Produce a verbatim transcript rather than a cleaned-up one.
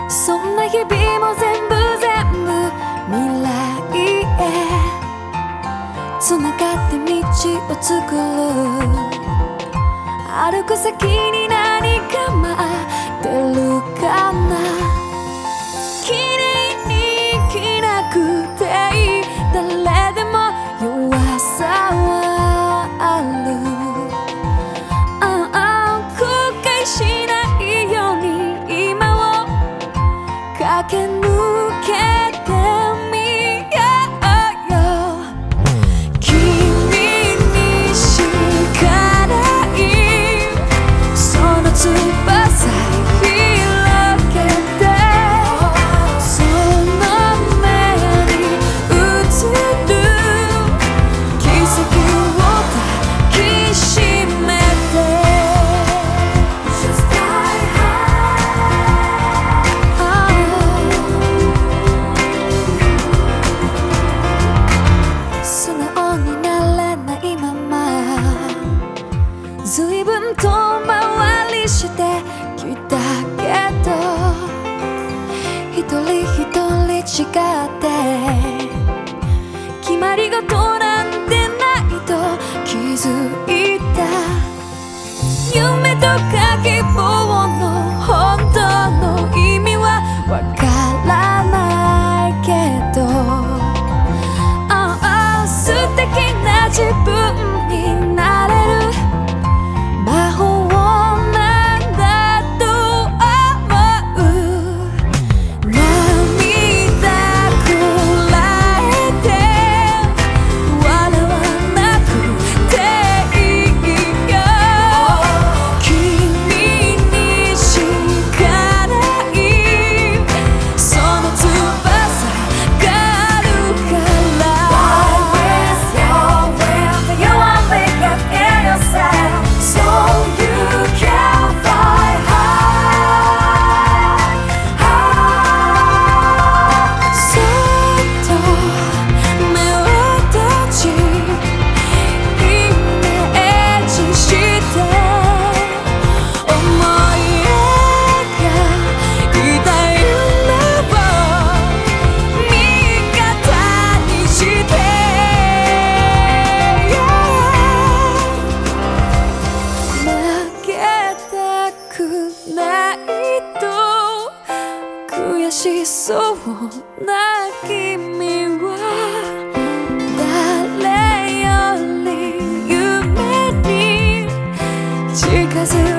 そんな日々も全部全部未来へつながって道を作る。歩く先に何が待ってるかな。綺麗に生きなくていい、誰でも弱さはある。ああ後悔しないように今を駆け抜けてみようよ。君にしかないその翼広げて、その目に映る奇跡を抱きしめて Just fly high、 素直になれないまま随分遠回りしてきたけど、一人一人違って決まり事なんてないと気づいた。夢とか希望の本当の意味はわからないけど、ああ素敵な自分になれる魔法なんだと思う。涙こらえて笑わなくていいよ。君にしかないその翼があるから。 Fly with your wind, you are big up in yourself, so you can fly high, high. そっと目を閉じイメージして思い描いた夢を味方にして、負けたくないと悔しそうな君は誰より夢に近づ